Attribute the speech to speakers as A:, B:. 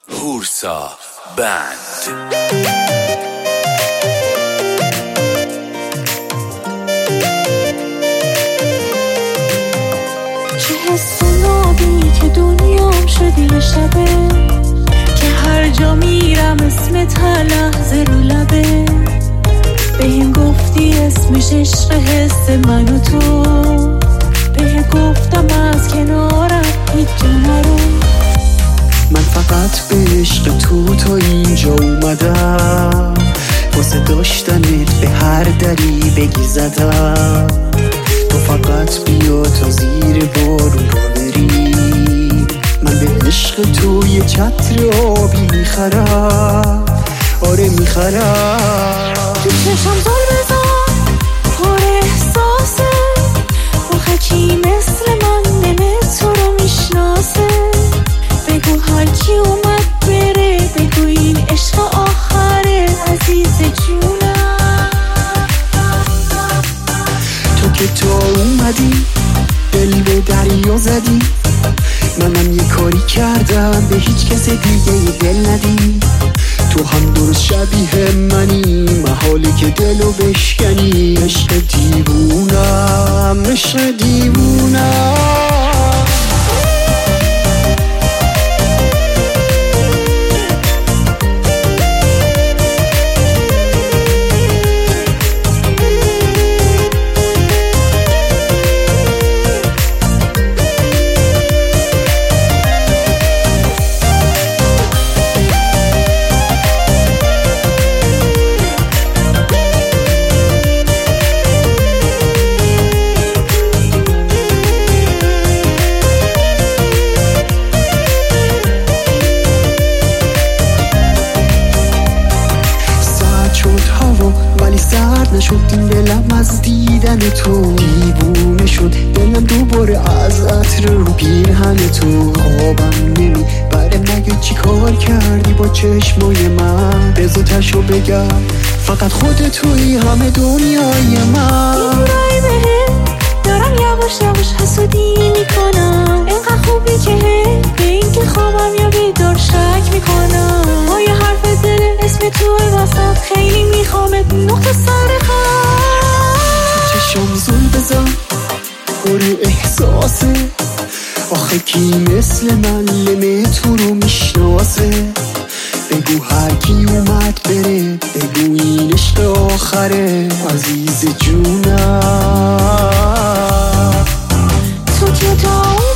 A: هورسا بند.
B: چه حس نابی که دنیام شدی یه شبه، که هر جا میرم اسمت هر لحظه رو لبه. بهم گفتی اسمش عشق، حس من و تو. به گفتم از کنارم هیچ جا نرو.
C: من فقط به عشق تو تا اینجا اومدم، واسه داشتنت به هر دری بگی زدم. تو فقط بیا تا زیر بارون را بری، من به عشق تو یه چتر آبی میخرم. آره میخرم.
B: تو چشم زل بزن پر احساسه، آخه کی مثل من دل تو رو میشناسه. بگو هر کی اومد بره، بگو این عشق آخره عزیز جونم.
C: تو که تا اومدی دل به دریا زدی، منم یه کاری کردم به هیچ کس دیگه یه دل ندی. تو هم درست شبیه منی، محالی که دلو بشکنی. عشق دیوونم، عشق دیوونم. ولی سرد نشد این دلم از دیدن تو. دیوونه شد دلم دوباره از عطر رو پیرهن تو. خوابم نمی بره مگه چی کار کردی با چشمای من. بزرتشو بگم فقط خود توی همه دنیای من.
B: میدونای بهم دارم یواش یواش حسودی میکنم. اینقدر خوبی که به این که خوابم یا بیدار شک میکنم. با یه حرف دل اسم توی وسط خیلی میخوامت نقطه سر خط.
C: چشم زل بزن پر احساسه، آخه کی مثل من لمه تو رو میشناسه. بگو هر کی اومد بره، بگو این عشق آخره عزیز جونم.
B: تو که تا